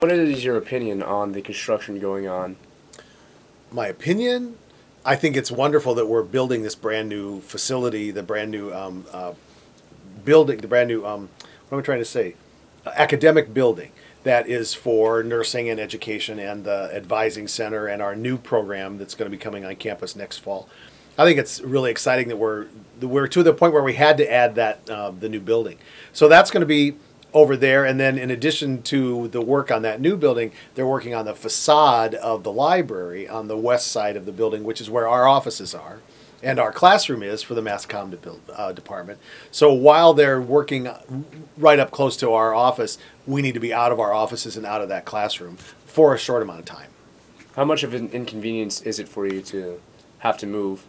What is your opinion on the construction going on? My opinion, I think it's wonderful that we're building this brand new facility, the brand new building, the brand new, what am I trying to say? Academic building that is for nursing and education and the advising center and our new program that's going to be coming on campus next fall. I think it's really exciting that we're to the point where we had to add that the new building. So that's going to be over there, and then in addition to the work on that new building, they're working on the facade of the library on the west side of the building, which is where our offices are and our classroom is for the mass comm department. So while they're working right up close to our office, we need to be out of our offices and out of that classroom for a short amount of time. How much of an inconvenience is it for you to have to move?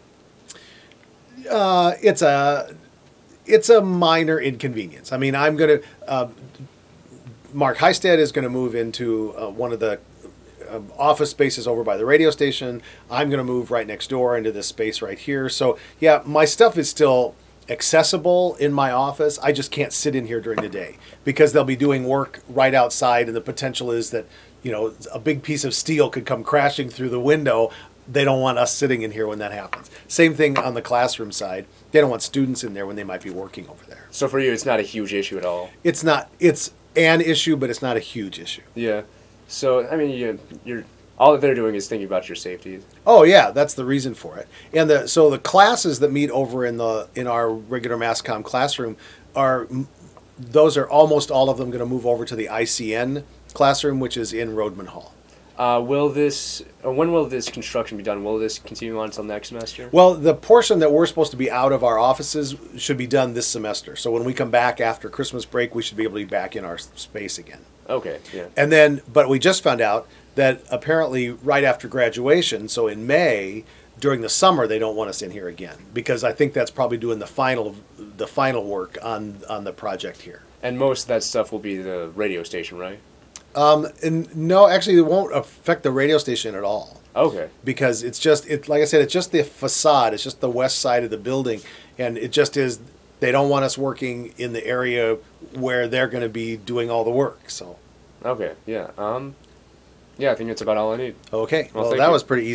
It's a minor inconvenience. I mean, I'm going to Mark Heisted is going to move into one of the office spaces over by the radio station. I'm going to move right next door into this space right here. So yeah, my stuff is still accessible in my office. I just can't sit in here during the day because they'll be doing work right outside, and the potential is that, you know, a big piece of steel could come crashing through the window. They don't want us sitting in here when that happens. Same thing on the classroom side. They don't want students in there when they might be working over there. So for you, it's not a huge issue at all? It's not. It's an issue, but it's not a huge issue. Yeah. So, I mean, you're all that they're doing is thinking about your safety. Oh yeah, that's the reason for it. And the classes that meet over in our regular mass comm classroom are almost all of them going to move over to the ICN classroom, which is in Rodman Hall. When will this construction be done? Will this continue on until next semester? Well, the portion that we're supposed to be out of our offices should be done this semester. So when we come back after Christmas break, we should be able to be back in our space again. Okay, yeah. And then, but we just found out that apparently right after graduation, so in May, during the summer, they don't want us in here again because I think that's probably doing the final work on the project here. And most of that stuff will be the radio station, right? And no, actually, it won't affect the radio station at all. Okay. Because like I said, it's just the facade. It's just the west side of the building, and it just is. They don't want us working in the area where they're going to be doing all the work. So. Okay. Yeah. Yeah. I think that's about all I need. Okay. Well, thank that you. was pretty easy.